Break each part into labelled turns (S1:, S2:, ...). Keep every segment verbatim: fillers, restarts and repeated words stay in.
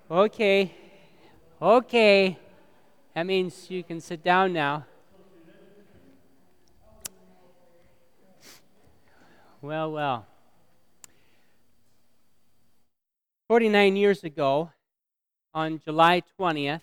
S1: Okay, okay. That means you can sit down now. Well, well. forty-nine years ago, on July twentieth,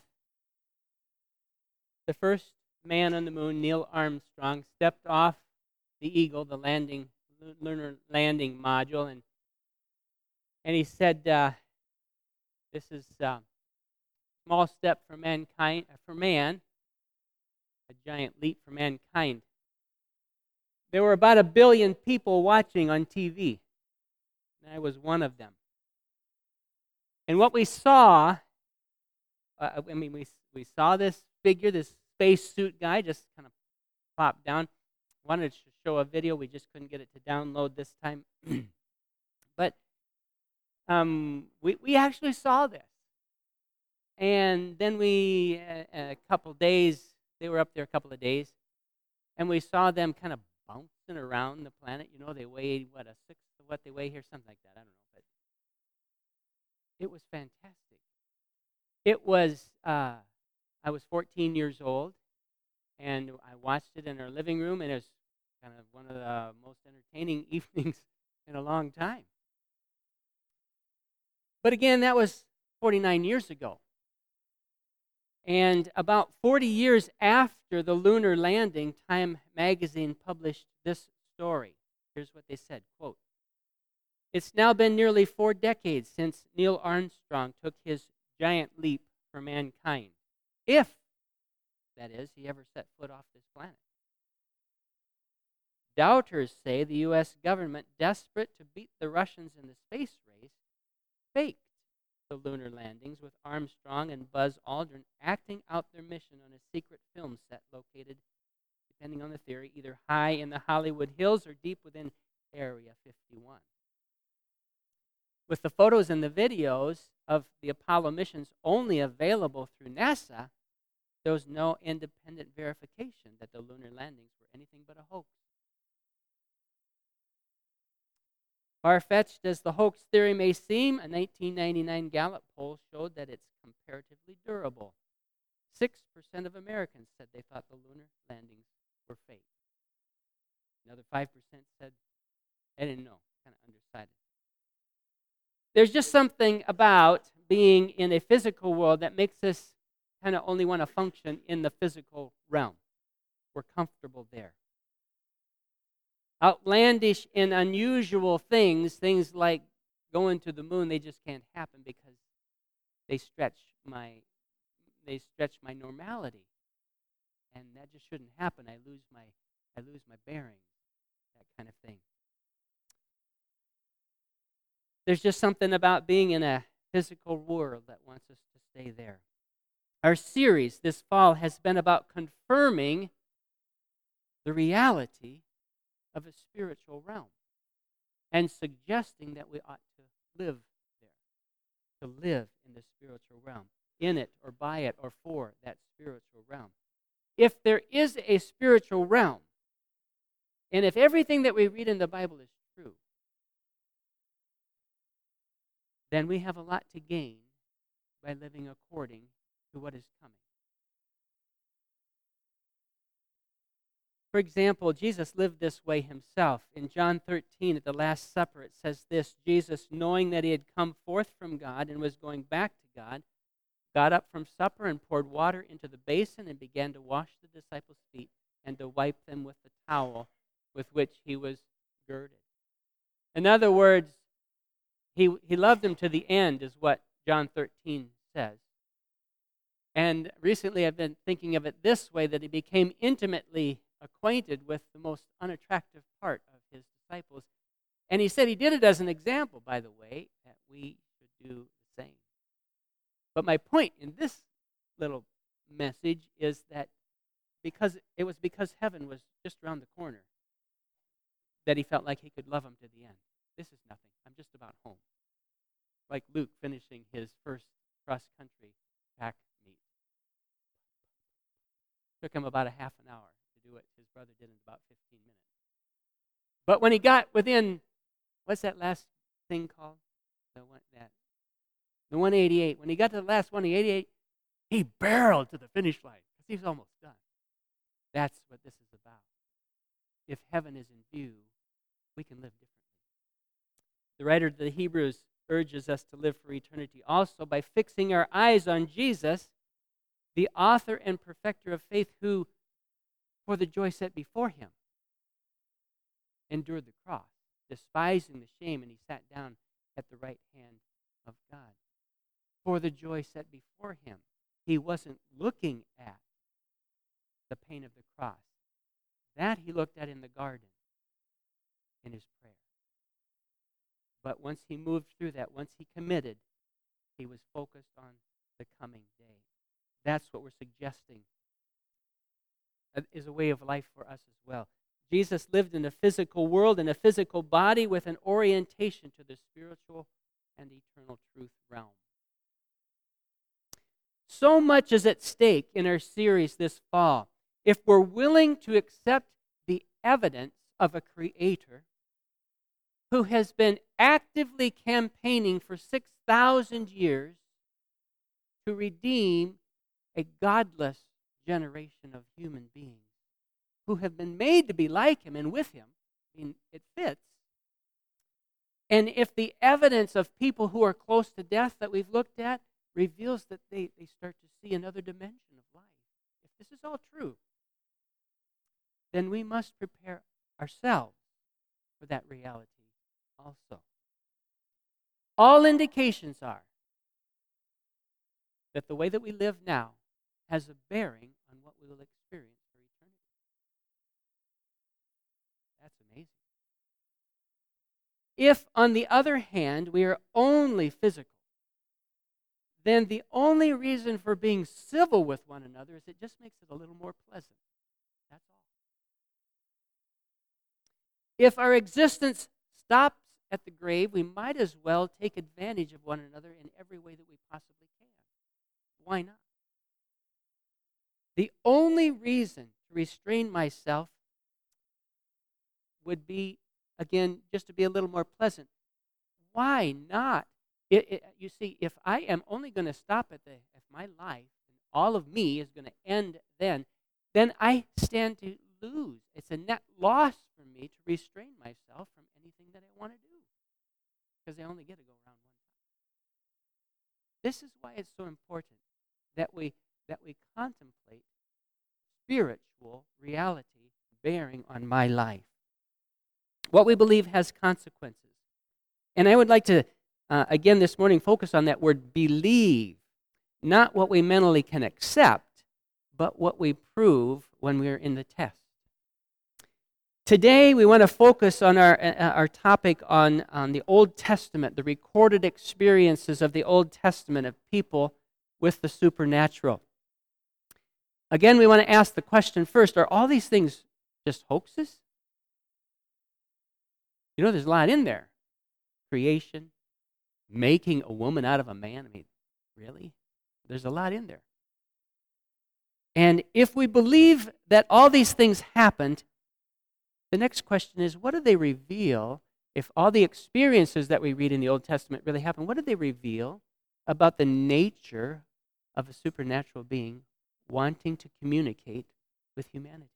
S1: the first man on the moon, Neil Armstrong, stepped off the Eagle, the landing lunar landing module, and and he said, uh, "This is a small step for mankind, for man, a giant leap for mankind." There were about a billion people watching on T V, and I was one of them. And what we saw, uh, I mean, we we saw this figure, this spacesuit guy, just kind of plop down. Wanted to show a video, we just couldn't get it to download this time. but um, we we actually saw this, and then we a, a couple days. They were up there a couple of days, and we saw them kind of bouncing around the planet. You know, they weighed what, a sixth of what they weigh here, something like that. I don't know, but it was fantastic. It was. Uh, I was fourteen years old, and I watched it in our living room, and it was kind of one of the most entertaining evenings in a long time. But again, that was forty-nine years ago. And about forty years after the lunar landing, Time magazine published this story. Here's what they said, quote, "It's now been nearly four decades since Neil Armstrong took his giant leap for mankind. If, that is, he ever set foot off this planet. Doubters say the U S government, desperate to beat the Russians in the space race, faked the lunar landings with Armstrong and Buzz Aldrin acting out their mission on a secret film set located, depending on the theory, either high in the Hollywood Hills or deep within Area fifty-one. With the photos and the videos of the Apollo missions only available through NASA, there was no independent verification that the lunar landings were anything but a hoax. Far-fetched as the hoax theory may seem, a nineteen ninety-nine Gallup poll showed that it's comparatively durable. six percent of Americans said they thought the lunar landings were fake. Another five percent said they didn't know, kind of undecided. There's just something about being in a physical world that makes us kind of only want to function in the physical realm. We're comfortable there. Outlandish and unusual things, things like going to the moon, they just can't happen because they stretch my they stretch my normality. And that just shouldn't happen. I lose my I lose my bearings, that kind of thing. There's just something about being in a physical world that wants us to stay there. Our series this fall has been about confirming the reality of a spiritual realm and suggesting that we ought to live there, to live in the spiritual realm, in it or by it or for that spiritual realm. If there is a spiritual realm, and if everything that we read in the Bible is true, then we have a lot to gain by living according to what is coming. For example, Jesus lived this way himself. In John thirteen, at the Last Supper, it says this: Jesus, knowing that he had come forth from God and was going back to God, got up from supper and poured water into the basin and began to wash the disciples' feet and to wipe them with the towel with which he was girded. In other words, he, he loved them to the end, is what John thirteen says. And recently I've been thinking of it this way, that he became intimately acquainted with the most unattractive part of his disciples. And he said he did it as an example, by the way, that we should do the same. But my point in this little message is that because it was because heaven was just around the corner that he felt like he could love them to the end. This is nothing. I'm just about home. Like Luke finishing his first cross-country pack meet. Took him about a half an hour to do what his brother did in about fifteen minutes. But when he got within, what's that last thing called? The one, that the one eighty-eight. When he got to the last one eighty-eight, he barreled to the finish line because he was almost done. That's what this is about. If heaven is in view, we can live differently. The writer of the Hebrews urges us to live for eternity also by fixing our eyes on Jesus, the author and perfecter of faith, who, for the joy set before him, endured the cross, despising the shame, and he sat down at the right hand of God. For the joy set before him. He wasn't looking at the pain of the cross. That he looked at in the garden in his prayer. But once he moved through that, once he committed, he was focused on the coming day. That's what we're suggesting is a way of life for us as well. Jesus lived in a physical world, in a physical body, with an orientation to the spiritual and eternal truth realm. So much is at stake in our series this fall. If we're willing to accept the evidence of a creator who has been actively campaigning for six thousand years to redeem a godless generation of human beings who have been made to be like him and with him, I mean, it fits. And if the evidence of people who are close to death that we've looked at reveals that they, they start to see another dimension of life, if this is all true, then we must prepare ourselves for that reality also. All indications are that the way that we live now has a bearing on what we will experience for eternity. That's amazing. If, on the other hand, we are only physical, then the only reason for being civil with one another is it just makes it a little more pleasant. That's all. If our existence stops at the grave, we might as well take advantage of one another in every way that we possibly can. Why not? The only reason to restrain myself would be, again, just to be a little more pleasant. Why not? It, it, you see, if I am only going to stop at the at my life, and all of me is going to end then, then I stand to lose. It's a net loss for me to restrain myself from anything that I want to do, because I only get to go around one time. This is why it's so important that we that we contemplate spiritual reality bearing on my life. What we believe has consequences. And I would like to, uh, again this morning, focus on that word believe. Not what we mentally can accept, but what we prove when we're in the test. Today, we want to focus on our, uh, our topic on, on the Old Testament, the recorded experiences of the Old Testament of people with the supernatural. Again, we want to ask the question first, are all these things just hoaxes? You know, there's a lot in there. Creation, making a woman out of a man. I mean, really? There's a lot in there. And if we believe that all these things happened, the next question is, what do they reveal? If all the experiences that we read in the Old Testament really happened, what do they reveal about the nature of a supernatural being wanting to communicate with humanity?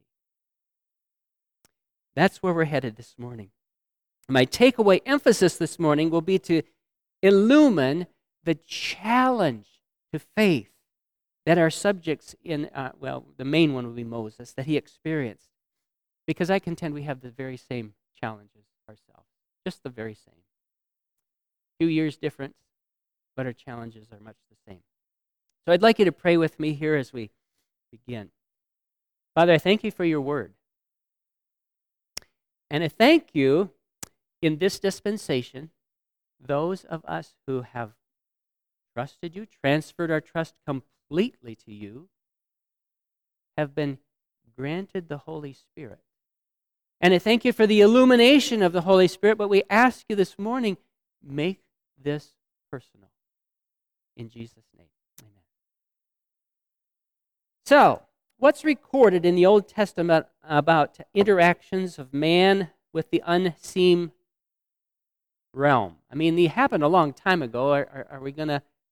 S1: That's where we're headed this morning. My takeaway emphasis this morning will be to illumine the challenge to faith that our subjects in, uh, well, the main one will be Moses, that he experienced. Because I contend we have the very same challenges ourselves, just the very same. Few years difference, but our challenges are much the same. So I'd like you to pray with me here as we begin. Father, I thank you for your word. And I thank you in this dispensation, those of us who have trusted you, transferred our trust completely to you, have been granted the Holy Spirit. And I thank you for the illumination of the Holy Spirit, but we ask you this morning, make this personal. In Jesus' name, amen. So, what's recorded in the Old Testament about interactions of man with the unseen realm? I mean, they happened a long time ago. Are, are, are we going to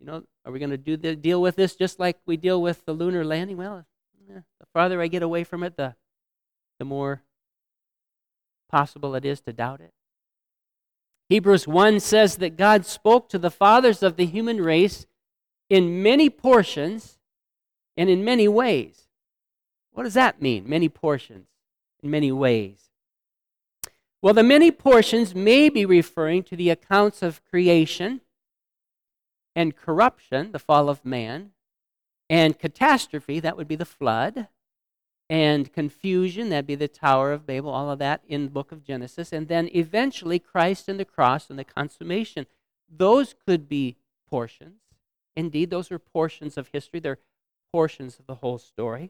S1: You know, are we going to do the, deal with this just like we deal with the lunar landing? Well, eh, the farther I get away from it, the, the more possible it is to doubt it. Hebrews one says that God spoke to the fathers of the human race in many portions and in many ways. What does that mean, many portions, in many ways? Well, the many portions may be referring to the accounts of creation and corruption, the fall of man, and catastrophe, that would be the flood, and confusion, that'd be the Tower of Babel, all of that in the book of Genesis, and then eventually Christ and the cross and the consummation. Those could be portions. Indeed, those are portions of history. They're portions of the whole story.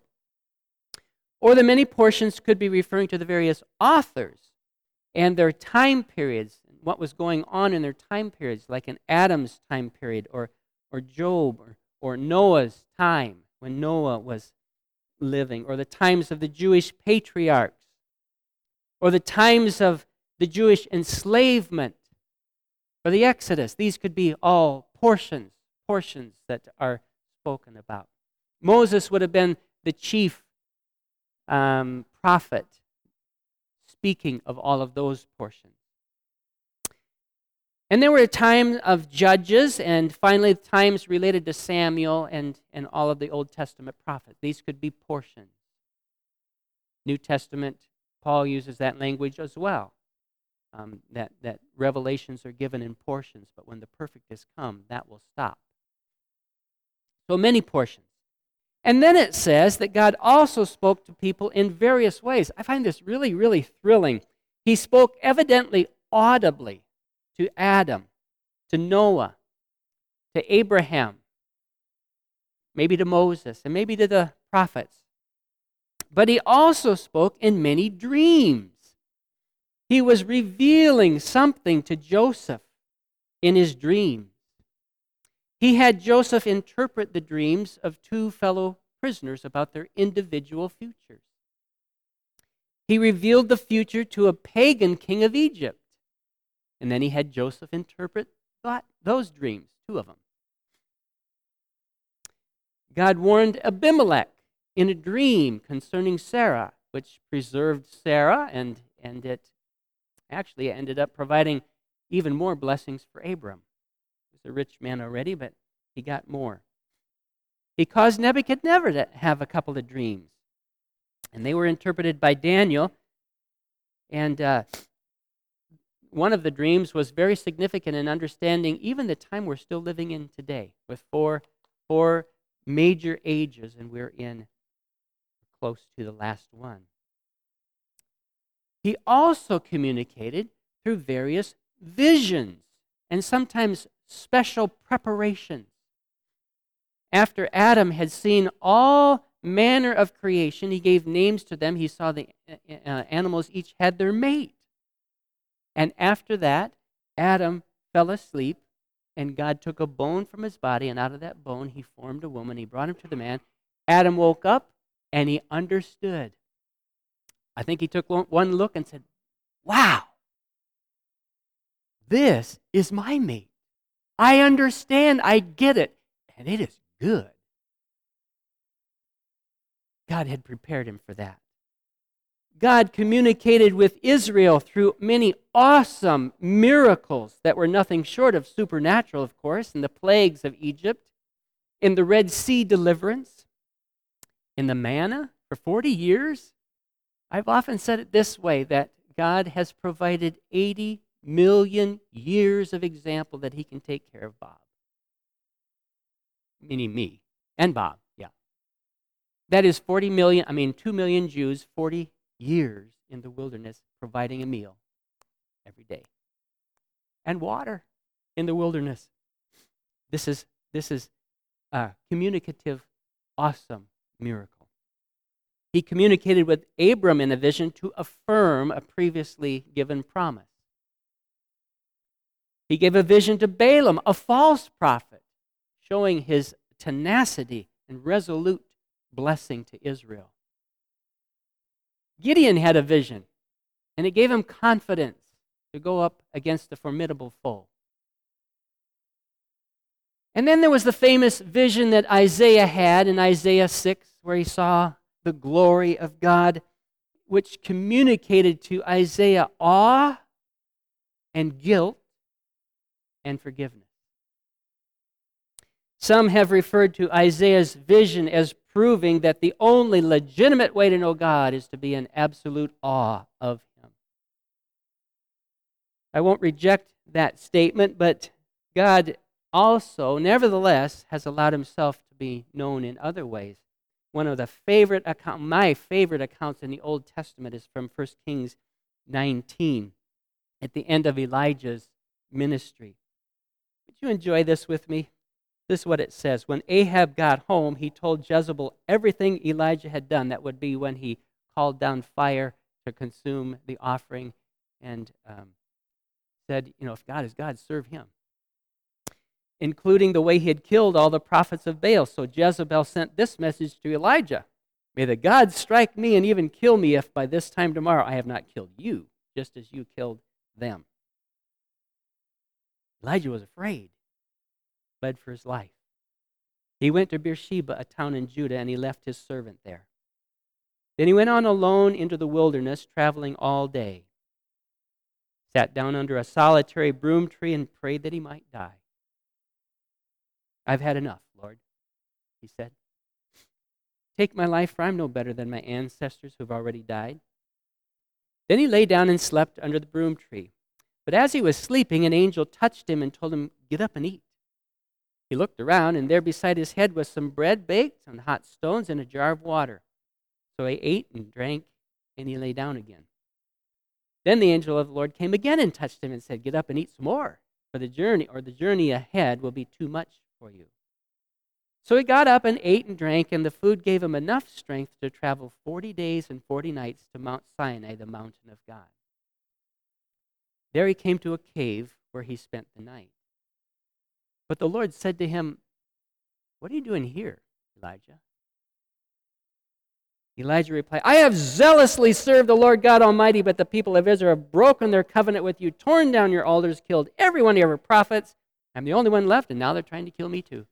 S1: Or the many portions could be referring to the various authors and their time periods, what was going on in their time periods, like in Adam's time period, or, or Job, or, or Noah's time, when Noah was living, or the times of the Jewish patriarchs, or the times of the Jewish enslavement, or the Exodus. These could be all portions, portions that are spoken about. Moses would have been the chief um, prophet, speaking of all of those portions. And there were times of judges, and finally times related to Samuel and, and all of the Old Testament prophets. These could be portions. New Testament, Paul uses that language as well, um, that, that revelations are given in portions, but when the perfect has come, that will stop. So many portions. And then it says that God also spoke to people in various ways. I find this really, really thrilling. He spoke evidently audibly to Adam, to Noah, to Abraham, maybe to Moses, and maybe to the prophets. But he also spoke in many dreams. He was revealing something to Joseph in his dreams. He had Joseph interpret the dreams of two fellow prisoners about their individual futures. He revealed the future to a pagan king of Egypt. And then he had Joseph interpret that, those dreams, two of them. God warned Abimelech in a dream concerning Sarah, which preserved Sarah, and, and it actually ended up providing even more blessings for Abram. He was a rich man already, but he got more. He caused Nebuchadnezzar to have a couple of dreams, and they were interpreted by Daniel, and uh, one of the dreams was very significant in understanding even the time we're still living in today, with four, four major ages, and we're in close to the last one. He also communicated through various visions and sometimes special preparations. After Adam had seen all manner of creation, he gave names to them. He saw the uh, animals each had their mate. And after that, Adam fell asleep, and God took a bone from his body, and out of that bone he formed a woman. He brought him to the man. Adam woke up, and he understood. I think he took one look and said, wow, this is my mate. I understand, I get it, and it is good. God had prepared him for that. God communicated with Israel through many awesome miracles that were nothing short of supernatural, of course, in the plagues of Egypt, in the Red Sea deliverance, in the manna for forty years. I've often said it this way, that God has provided eighty million years of example that he can take care of Bob. Meaning me and Bob, yeah. That is forty million, I mean two million Jews, forty years in the wilderness providing a meal every day. And water in the wilderness. This is, this is a communicative, awesome miracle. He communicated with Abram in a vision to affirm a previously given promise. He gave a vision to Balaam, a false prophet, showing his tenacity and resolute blessing to Israel. Gideon had a vision, and it gave him confidence to go up against a formidable foe. And then there was the famous vision that Isaiah had in Isaiah six, where he saw the glory of God, which communicated to Isaiah awe and guilt and forgiveness. Some have referred to Isaiah's vision as proving that the only legitimate way to know God is to be in absolute awe of Him. I won't reject that statement, but God also, nevertheless, has allowed Himself to be known in other ways. One of the favorite account, my favorite accounts in the Old Testament is from First Kings nineteen, at the end of Elijah's ministry. Would you enjoy this with me? This is what it says. When Ahab got home, he told Jezebel everything Elijah had done. That would be when he called down fire to consume the offering and um, said, you know, if God is God, serve Him, including the way he had killed all the prophets of Baal. So Jezebel sent this message to Elijah: may the gods strike me and even kill me if by this time tomorrow I have not killed you, just as you killed them. Elijah was afraid, fled for his life. He went to Beersheba, a town in Judah, and he left his servant there. Then he went on alone into the wilderness, traveling all day. Sat down under a solitary broom tree and prayed that he might die. I've had enough, Lord, he said. Take my life, for I'm no better than my ancestors who've already died. Then he lay down and slept under the broom tree. But as he was sleeping, an angel touched him and told him, get up and eat. He looked around, and there beside his head was some bread baked on hot stones and a jar of water. So he ate and drank, and he lay down again. Then the angel of the Lord came again and touched him and said, get up and eat some more, for the journey or the journey ahead will be too much for you. So he got up and ate and drank, and the food gave him enough strength to travel forty days and forty nights to Mount Sinai, the mountain of God. There he came to a cave where he spent the night. But the Lord said to him, what are you doing here, Elijah? Elijah replied, I have zealously served the Lord God Almighty, but the people of Israel have broken their covenant with you, torn down your altars, killed every one of your prophets. I'm the only one left, and now they're trying to kill me too.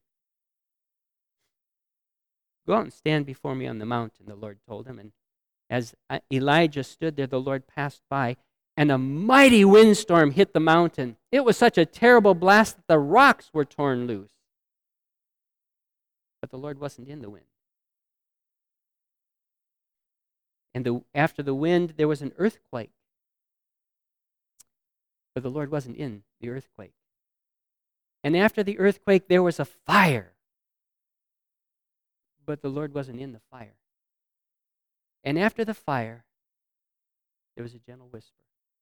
S1: Go out and stand before me on the mountain, the Lord told him. And as Elijah stood there, the Lord passed by, and a mighty windstorm hit the mountain. It was such a terrible blast that the rocks were torn loose. But the Lord wasn't in the wind. And the, after the wind, there was an earthquake. But the Lord wasn't in the earthquake. And after the earthquake, there was a fire. But the Lord wasn't in the fire. And after the fire, there was a gentle whisper.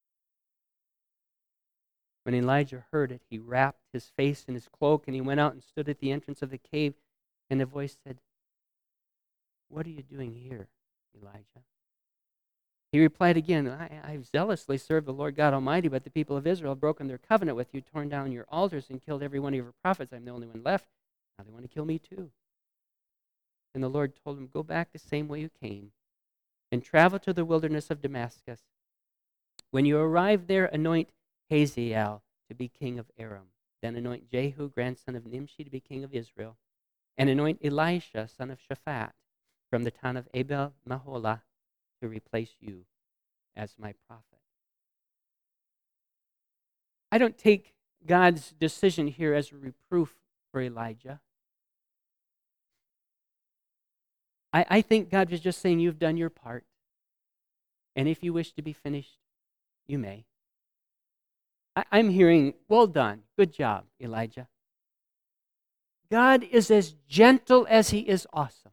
S1: When Elijah heard it, he wrapped his face in his cloak, and he went out and stood at the entrance of the cave. And the voice said, what are you doing here, Elijah? He replied again, I, I've zealously served the Lord God Almighty, but the people of Israel have broken their covenant with you, torn down your altars, and killed every one of your prophets. I'm the only one left. Now they want to kill me too. And the Lord told him, go back the same way you came and travel to the wilderness of Damascus. When you arrive there, anoint Hazael to be king of Aram. Then anoint Jehu, grandson of Nimshi, to be king of Israel. And anoint Elisha, son of Shaphat, from the town of Abel Maholah, to replace you as my prophet. I don't take God's decision here as a reproof for Elijah. I, I think God was just saying, you've done your part. And if you wish to be finished, you may. I, I'm hearing, well done, good job, Elijah. God is as gentle as He is awesome.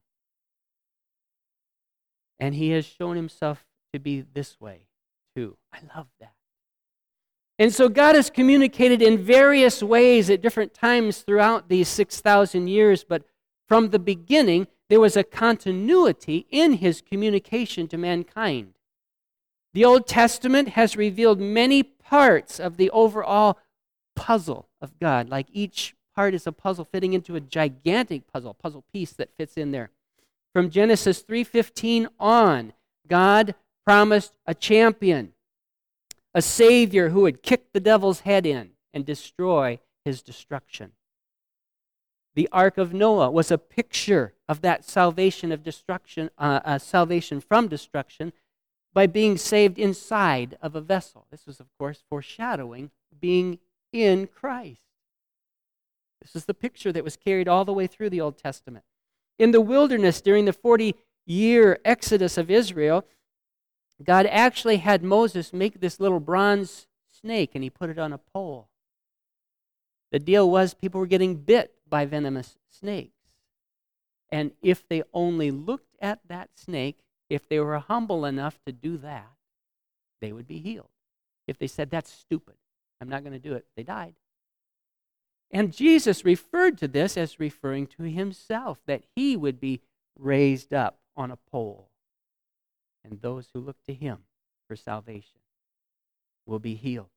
S1: And He has shown Himself to be this way, too. I love that. And so God has communicated in various ways at different times throughout these six thousand years, but from the beginning, there was a continuity in His communication to mankind. The Old Testament has revealed many parts of the overall puzzle of God, like each part is a puzzle fitting into a gigantic puzzle, puzzle piece that fits in there. From Genesis three fifteen on, God promised a champion, a Savior who would kick the devil's head in and destroy his destruction. The Ark of Noah was a picture of that salvation of destruction, uh, uh, salvation from destruction by being saved inside of a vessel. This was, of course, foreshadowing being in Christ. This is the picture that was carried all the way through the Old Testament. In the wilderness, during the forty-year exodus of Israel, God actually had Moses make this little bronze snake, and he put it on a pole. The deal was people were getting bit by venomous snakes. And if they only looked at that snake, if they were humble enough to do that, they would be healed. If they said, that's stupid, I'm not going to do it, they died. And Jesus referred to this as referring to himself, that he would be raised up on a pole. And those who look to him for salvation will be healed.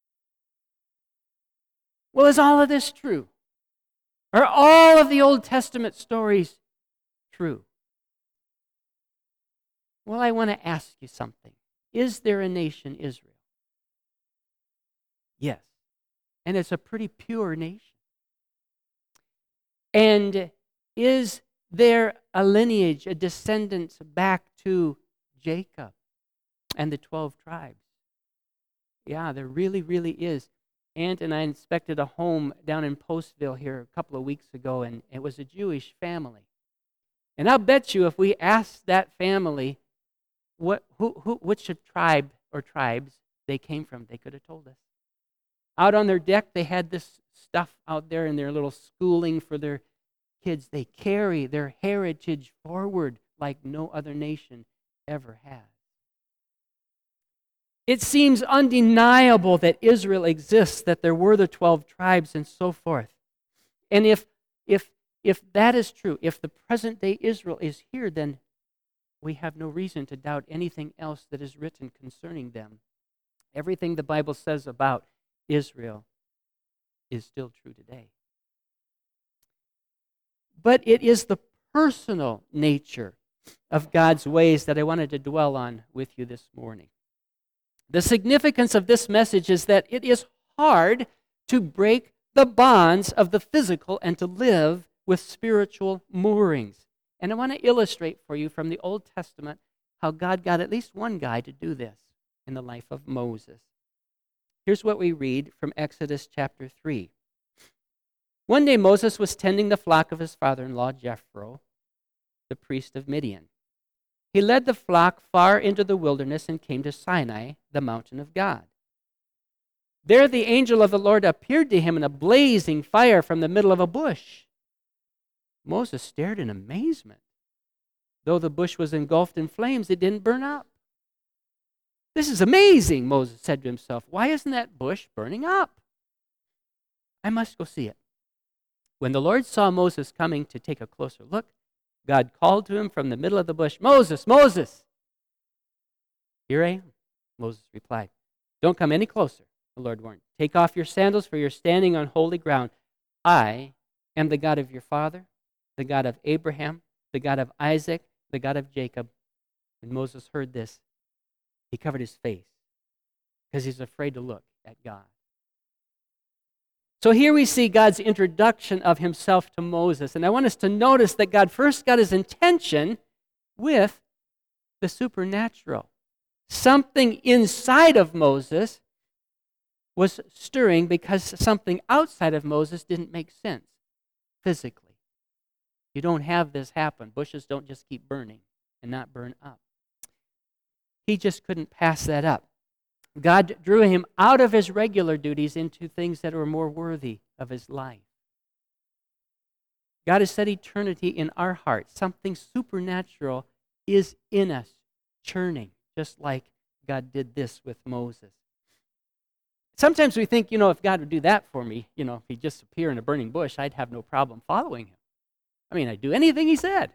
S1: Well, is all of this true? Are all of the Old Testament stories true? Well, I want to ask you something. Is there a nation, Israel? Yes. And it's a pretty pure nation. And is there a lineage, a descendants back to Jacob and the twelve tribes? Yeah, there really, really is. Aunt and I inspected a home down in Postville here a couple of weeks ago, and it was a Jewish family. And I'll bet you if we asked that family what, who, who, which tribe or tribes they came from, they could have told us. Out on their deck, they had this stuff out there in their little schooling for their kids. They carry their heritage forward like no other nation ever has. It seems undeniable that Israel exists, that there were the twelve tribes and so forth. And if, if, if that is true, if the present day Israel is here, then we have no reason to doubt anything else that is written concerning them. Everything the Bible says about Israel is still true today. But it is the personal nature of God's ways that I wanted to dwell on with you this morning. The significance of this message is that it is hard to break the bonds of the physical and to live with spiritual moorings. And I want to illustrate for you from the Old Testament how God got at least one guy to do this in the life of Moses. Here's what we read from Exodus chapter three. One day Moses was tending the flock of his father-in-law Jethro, the priest of Midian. He led the flock far into the wilderness and came to Sinai, the mountain of God. There the angel of the Lord appeared to him in a blazing fire from the middle of a bush. Moses stared in amazement. Though the bush was engulfed in flames, it didn't burn up. This is amazing, Moses said to himself. Why isn't that bush burning up? I must go see it. When the Lord saw Moses coming to take a closer look, God called to him from the middle of the bush, Moses, Moses! Here I am, Moses replied. Don't come any closer, the Lord warned. Take off your sandals, for you're standing on holy ground. I am the God of your father, the God of Abraham, the God of Isaac, the God of Jacob. When Moses heard this, he covered his face because he's afraid to look at God. So here we see God's introduction of himself to Moses. And I want us to notice that God first got his intention with the supernatural. Something inside of Moses was stirring because something outside of Moses didn't make sense physically. You don't have this happen. Bushes don't just keep burning and not burn up. He just couldn't pass that up. God drew him out of his regular duties into things that were more worthy of his life. God has set eternity in our hearts. Something supernatural is in us, churning, just like God did this with Moses. Sometimes we think, you know, if God would do that for me, you know, if he'd just appear in a burning bush, I'd have no problem following him. I mean, I'd do anything he said.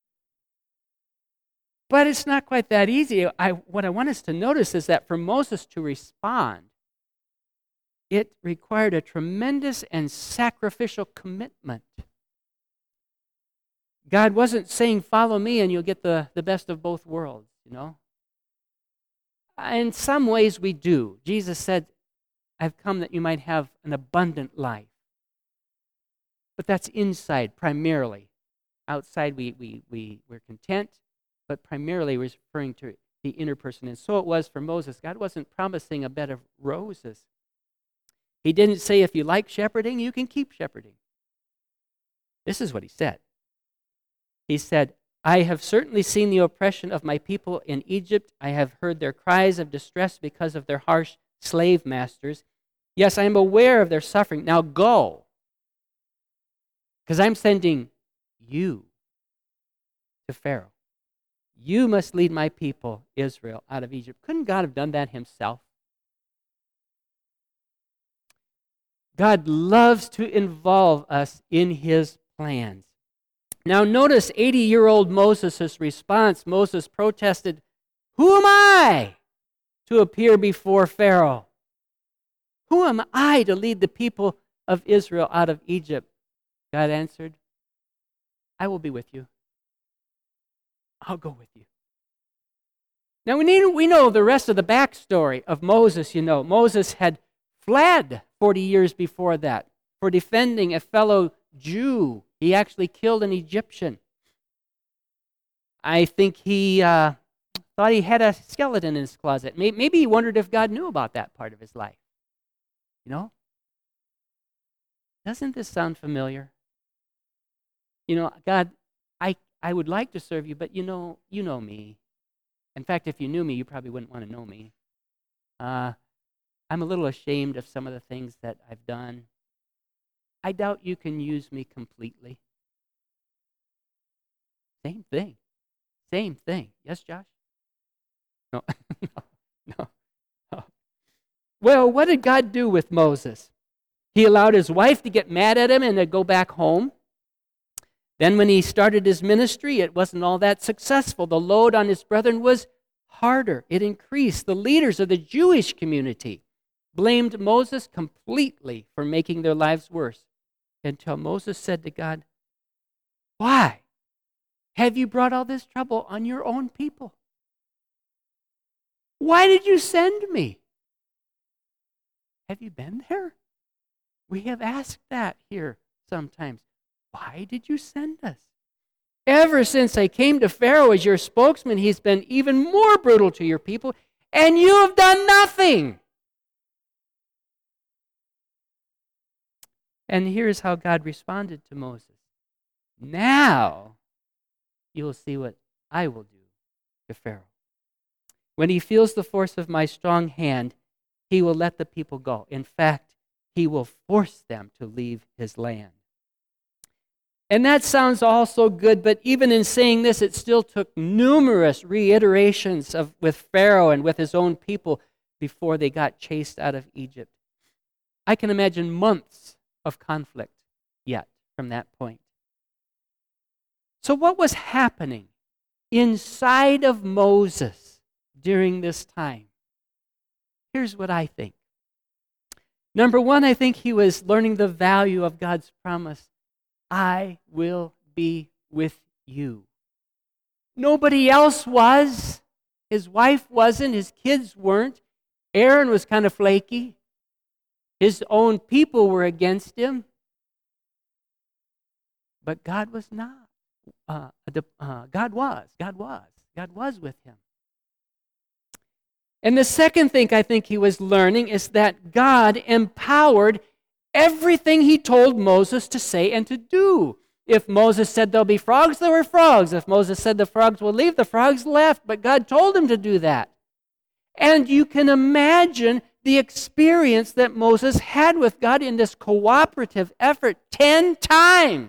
S1: But it's not quite that easy. I, what I want us to notice is that for Moses to respond, it required a tremendous and sacrificial commitment. God wasn't saying, follow me and you'll get the, the best of both worlds, you know. In some ways we do. Jesus said, I've come that you might have an abundant life. But that's inside primarily. Outside, we, we, we, we're content, but primarily we're referring to the inner person. And so it was for Moses. God wasn't promising a bed of roses. He didn't say, if you like shepherding, you can keep shepherding. This is what he said. He said, I have certainly seen the oppression of my people in Egypt. I have heard their cries of distress because of their harsh slave masters. Yes, I am aware of their suffering. Now go, because I'm sending you to Pharaoh. You must lead my people, Israel, out of Egypt. Couldn't God have done that himself? God loves to involve us in his plans. Now notice eighty-year-old Moses' response. Moses protested, who am I to appear before Pharaoh? Who am I to lead the people of Israel out of Egypt? God answered, I will be with you. I'll go with you. Now we need, we know the rest of the backstory of Moses, you know. Moses had fled forty years before that for defending a fellow Jew. He actually killed an Egyptian. I think he uh, thought he had a skeleton in his closet. Maybe he wondered if God knew about that part of his life. You know? Doesn't this sound familiar? You know, God, I, I would like to serve you, but you know, you know me. In fact, if you knew me, you probably wouldn't want to know me. Uh, I'm a little ashamed of some of the things that I've done. I doubt you can use me completely. Same thing. Same thing. Yes, Josh? No. no. No. No. Well, what did God do with Moses? He allowed his wife to get mad at him and to go back home. Then when he started his ministry, it wasn't all that successful. The load on his brethren was harder. It increased. The leaders of the Jewish community blamed Moses completely for making their lives worse, until Moses said to God, why have you brought all this trouble on your own people? Why did you send me? Have you been there? We have asked that here sometimes. Why did you send us? Ever since I came to Pharaoh as your spokesman, he's been even more brutal to your people, and you have done nothing. And here's how God responded to Moses. Now you will see what I will do to Pharaoh. When he feels the force of my strong hand, he will let the people go. In fact, he will force them to leave his land. And that sounds all so good, but even in saying this, it still took numerous reiterations of with Pharaoh and with his own people before they got chased out of Egypt. I can imagine months of conflict yet from that point. So what was happening inside of Moses during this time? Here's what I think. Number one, I think he was learning the value of God's promise. I will be with you. Nobody else was. His wife wasn't. His kids weren't. Aaron was kind of flaky. His own people were against him. But God was not. Uh, uh, God was. God was. God was with him. And the second thing I think he was learning is that God empowered everything he told Moses to say and to do. If Moses said there'll be frogs, there were frogs. If Moses said the frogs will leave, the frogs left. But God told him to do that. And you can imagine the experience that Moses had with God in this cooperative effort ten times.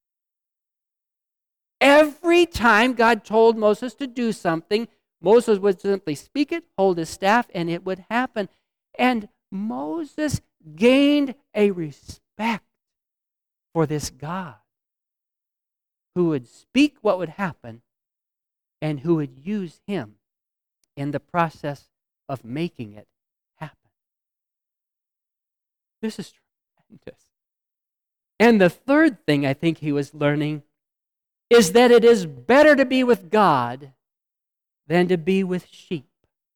S1: Every time God told Moses to do something, Moses would simply speak it, hold his staff, and it would happen. And Moses gained a respect for this God who would speak what would happen and who would use him in the process of making it happen. This is tremendous. And the third thing I think he was learning is that it is better to be with God than to be with sheep.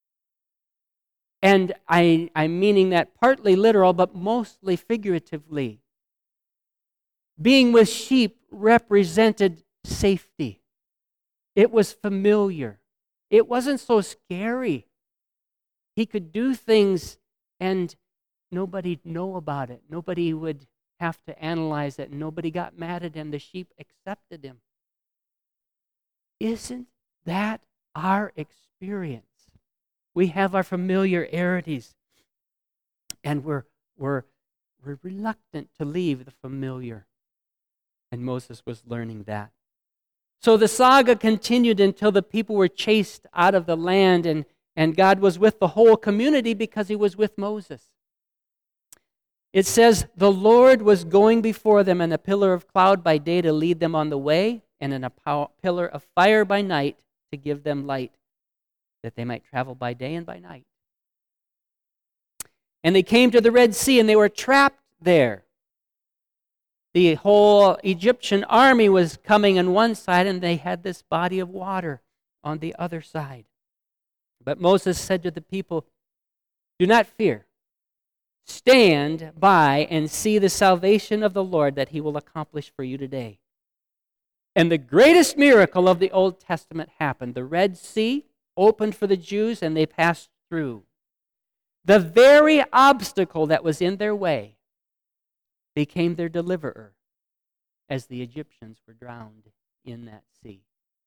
S1: And I, I'm meaning that partly literal, but mostly figuratively. Being with sheep represented safety. It was familiar. It wasn't so scary. He could do things and nobody'd know about it. Nobody would have to analyze it. Nobody got mad at him. The sheep accepted him. Isn't that our experience? We have our familiarities, and we're, we're, we're reluctant to leave the familiar. And Moses was learning that. So the saga continued until the people were chased out of the land, and, and God was with the whole community because he was with Moses. It says, the Lord was going before them in a pillar of cloud by day to lead them on the way, and in a pow- pillar of fire by night to give them light, that they might travel by day and by night. And they came to the Red Sea, and they were trapped there. The whole Egyptian army was coming on one side, and they had this body of water on the other side. But Moses said to the people, do not fear. Stand by and see the salvation of the Lord that he will accomplish for you today. And the greatest miracle of the Old Testament happened. The Red Sea opened for the Jews, and they passed through. The very obstacle that was in their way became their deliverer as the Egyptians were drowned in that sea.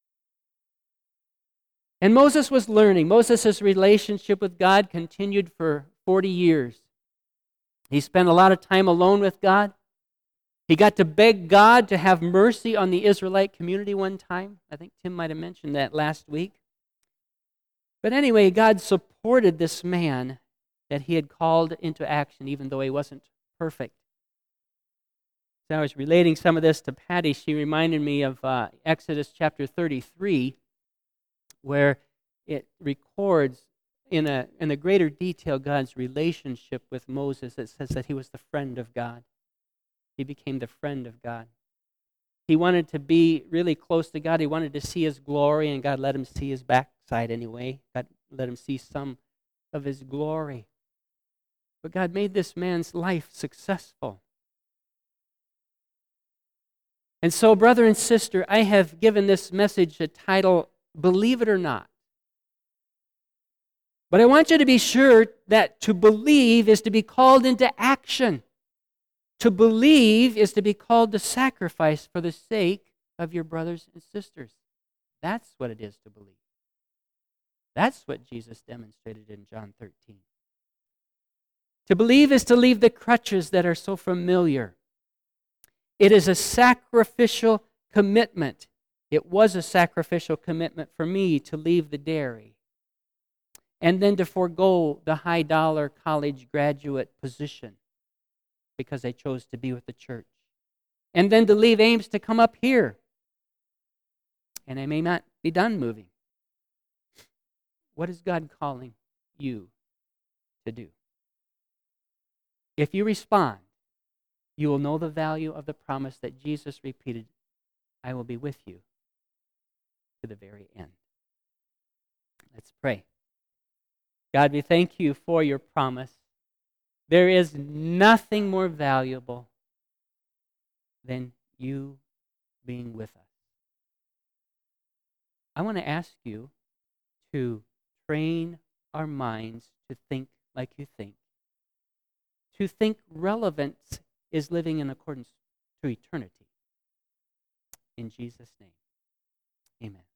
S1: And Moses was learning. Moses' relationship with God continued for forty years. He spent a lot of time alone with God. He got to beg God to have mercy on the Israelite community one time. I think Tim might have mentioned that last week. But anyway, God supported this man that he had called into action, even though he wasn't perfect. So I was relating some of this to Patty. She reminded me of uh, Exodus chapter thirty-three, where it records in a, in a greater detail God's relationship with Moses. It says that he was the friend of God. He became the friend of God. He wanted to be really close to God. He wanted to see his glory, and God let him see his backside anyway. God let him see some of his glory. But God made this man's life successful. And so, brother and sister, I have given this message a title, Believe It or Not. But I want you to be sure that to believe is to be called into action. To believe is to be called to sacrifice for the sake of your brothers and sisters. That's what it is to believe. That's what Jesus demonstrated in John thirteen. To believe is to leave the crutches that are so familiar. It is a sacrificial commitment. It was a sacrificial commitment for me to leave the dairy and then to forego the high-dollar college graduate position because I chose to be with the church. And then to leave Ames to come up here. And I may not be done moving. What is God calling you to do? If you respond, you will know the value of the promise that Jesus repeated, I will be with you to the very end. Let's pray. God, we thank you for your promise. There is nothing more valuable than you being with us. I want to ask you to train our minds to think like you think. To think relevance is living in accordance to eternity. In Jesus' name, amen.